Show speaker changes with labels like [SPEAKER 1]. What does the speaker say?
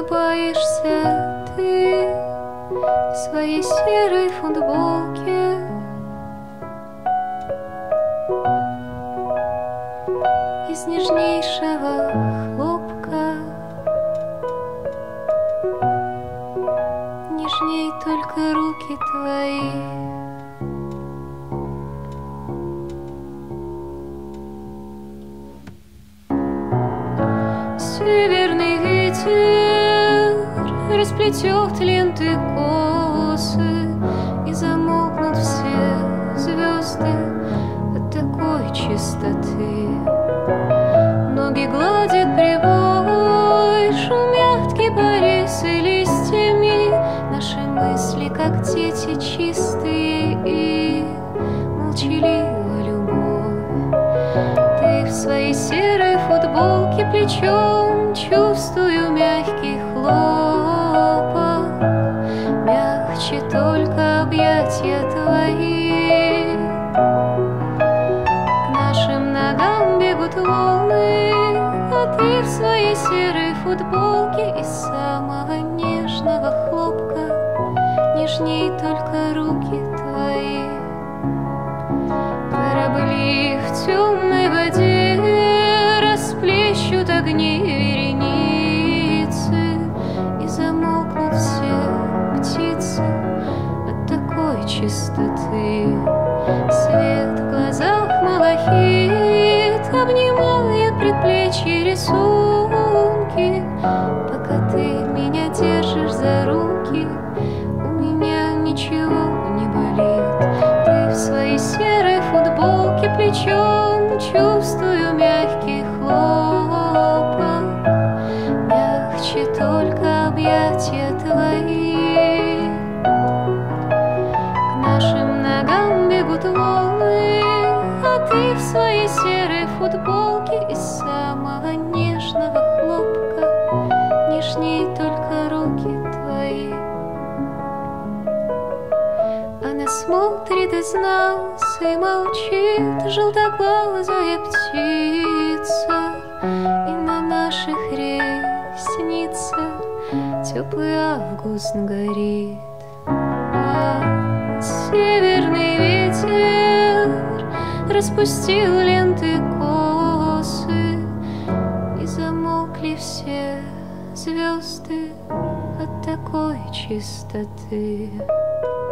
[SPEAKER 1] Просыпаешься ты в своей серой футболке, из нежнейшего хлопка, нежней только руки твои. Северный ветер расплетет ленты косы, и замолкнут все звезды от такой чистоты. Ноги гладят прибой, шумят кипарисы листьями. Наши мысли, как дети, чистые и молчалива любовь. Ты в своей серой футболке плечом чувствую мягкий хлопок, мягче только объятия твои. К нашим ногам бегут волны, а ты в своей серой футболке из самого нежного хлопка, нежней только руки твои. Корабли в темной воде расплещут огни вереницы, и замолкнут все птицы от такой чистоты. Свет в глазах малахит обнимает предплечье рисунки. Пока ты меня держишь за руки, у меня ничего не болит. Ты в своей серой футболке плечом чувствую мягкий хлопок, мягче только объятия твои. К нашим ногам бегут волны, а ты в своей серой футболке из самого нежного хлопка, нежней только руки твои. Она смотрит из нас и молчит, желтоглазая птица, и на наших ресницах теплый август горит. А северный ветер распустил ленты косы, и замолкли все звезды от такой чистоты.